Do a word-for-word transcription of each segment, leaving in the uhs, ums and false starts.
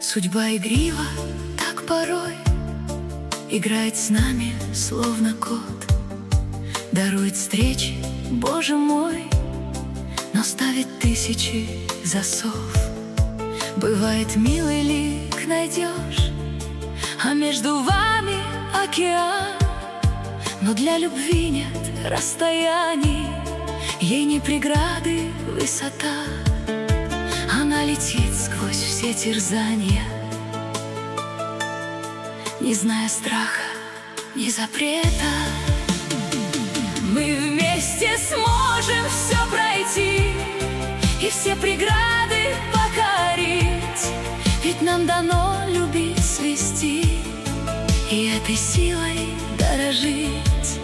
Судьба игрива, так порой играет с нами, словно кот. Дарует встречи, Боже мой, но ставит тысячи засов. Бывает, милый лик найдешь, а между вами океан. Но для любви нет расстояний, ей не преграды высота. Она летит сквозь все терзания, не зная страха, ни запрета. Мы вместе сможем все пройти и все преграды покорить, ведь нам дано любить, свести и этой силой дорожить.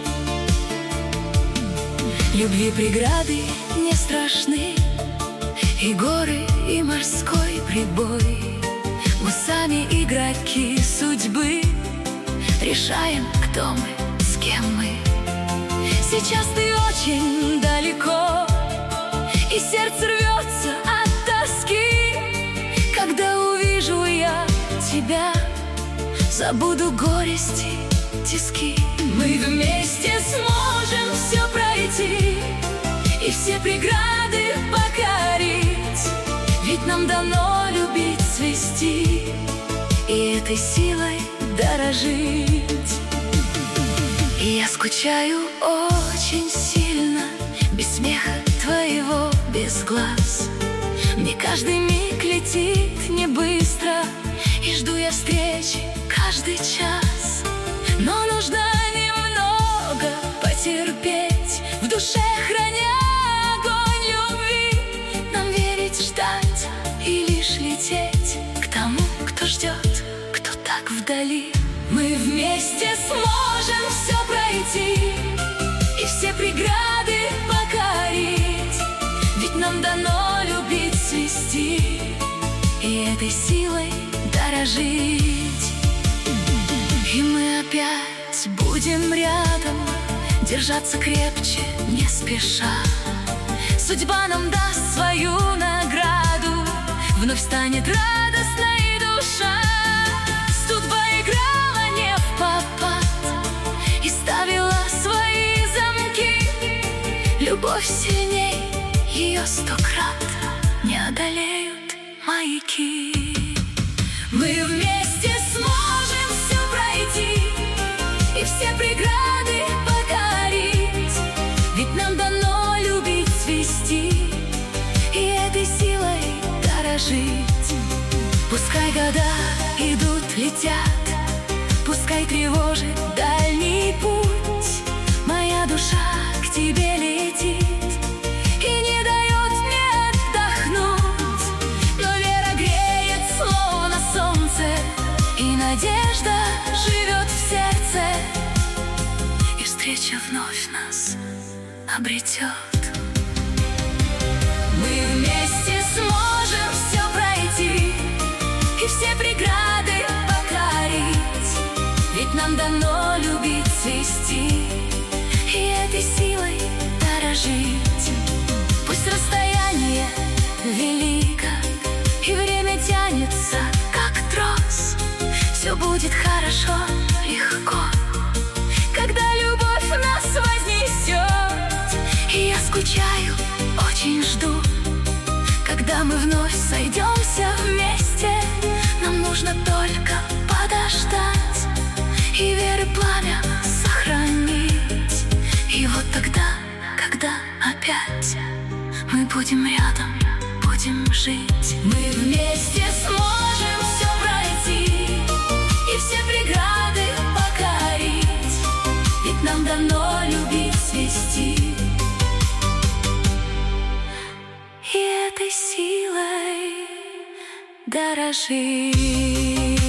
Любви преграды не страшны, и горы, и морской прибой. Мы сами игроки судьбы, решаем, кто мы, с кем мы. Сейчас ты очень далеко, и сердце рвется от тоски. Когда увижу я тебя, забуду горести, тиски. Мы вместе сможем все пройти и все преграды покорить, ведь нам дано любить, свести и этой силой дорожить. И я скучаю очень сильно, без смеха твоего, без глаз. Мне каждый миг летит не быстро, и жду я встречи каждый час. Но нужно немного потерпеть, в душе храня огонь любви. Нам верить, ждать и лишь лететь к тому, кто ждет, кто так вдали. Мы вместе сможем все пройти и все преграды покорить, ведь нам дано любить, свести и этой силой дорожить. И мы опять будем рядом, держаться крепче, не спеша. Судьба нам даст свою награду, вновь станет радостной душа. Судьба играла не впопад и ставила свои замки. Любовь сильней, ее сто крат не одолеют маяки. Мы вместе сможем все пройти и все преграды покорить, ведь нам дано любить, свести и этой силой дорожить. Пускай года идут, летят, пускай тревожит дальний путь, моя душа к тебе летит и не дает мне отдохнуть. Но вера греет, словно солнце, и надежда живет в сердце, и встреча вновь нас обретет. Мы вместе сможем все пройти и все преграды покорить, ведь нам дано любить, свести и этой силой дорожить. Пусть расстояние велико и время тянется, как трос, все будет хорошо, легко, когда любовь нас вознесет. И я скучаю, очень жду, когда мы вновь сойдемся вместе. Нам нужно только подождать и веры пламя сохранить. И вот тогда, когда опять мы будем рядом, будем жить. Мы вместе сможем все пройти и все преграды покорить, ведь нам дано любить, свести и этой силой дорожить.